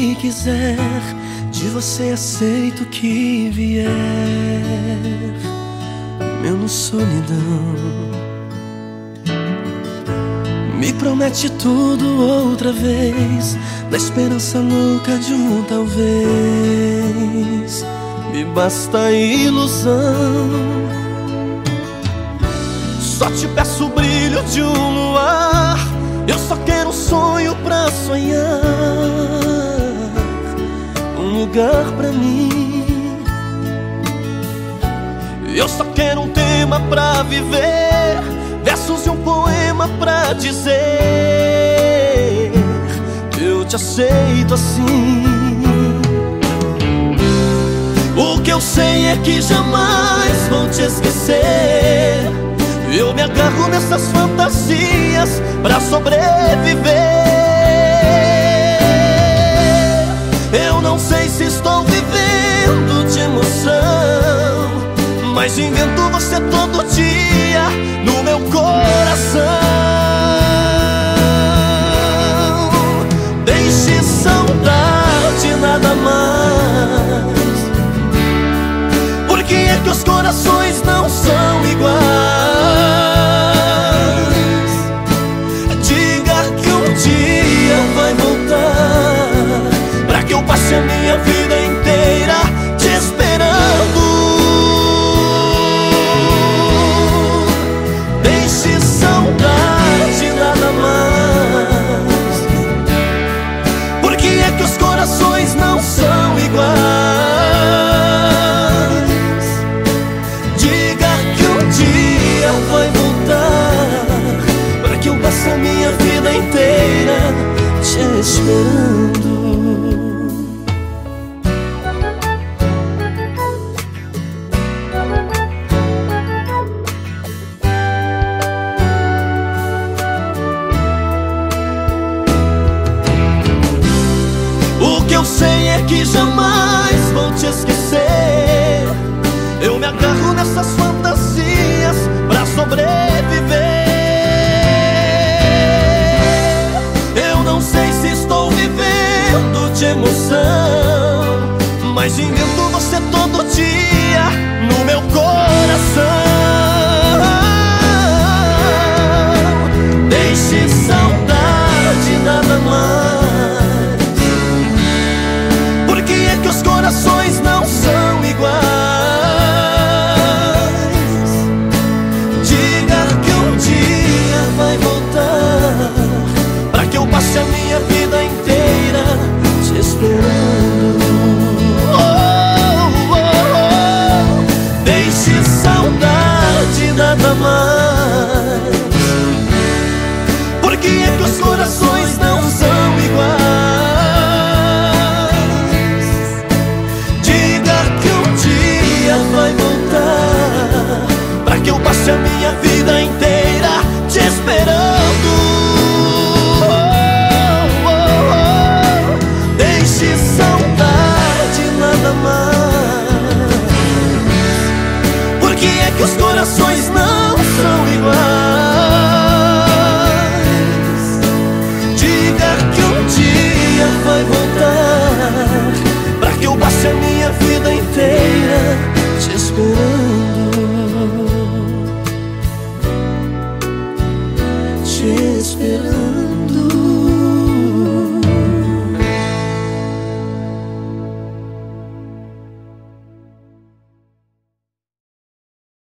que quiser, de você aceito o que vier, menos solidão. Me promete tudo outra vez, na esperança louca de um talvez. Me basta a ilusão. Só te peço o brilho de um luar, eu só quero um sonho pra sonhar, um lugar pra mim. Eu só quero um tema pra viver, versos de um poema pra dizer que eu te aceito assim. O que eu sei é que jamais vou te esquecer. Eu me agarro nessas fantasias pra sobreviver. Eu não sei se estou vivendo de emoção, mas invento você todo dia no meu coração. Deixe saudade, nada mais. Por que é que os corações não são iguais? Diga que um dia vai voltar, pra que eu passe a minha vida inteira te esperando. Deixe saudade, nada mais. Por que é que os corações não são iguais? Vai voltar, para que eu passe a minha vida inteira te esperando. O que eu sei é que jamais vou te esquecer. Eu me agarro nessas fantasias pra sobreviver. Eu não sei se estou vivendo de emoção, mas invento você todo dia no meu coração. Deixe saudade, nada mais. Por que é que os corações não são iguais? Passe a minha vida inteira te esperando. Deixe saudade, nada mais. Por que é que os corações não são iguais? Diga que um dia vai voltar, pra que eu passe a minha vida inteira te esperando. Por que é que os corações não são iguais? Diga que um dia vai voltar, pra que eu passe a minha vida inteira te esperando, te esperando.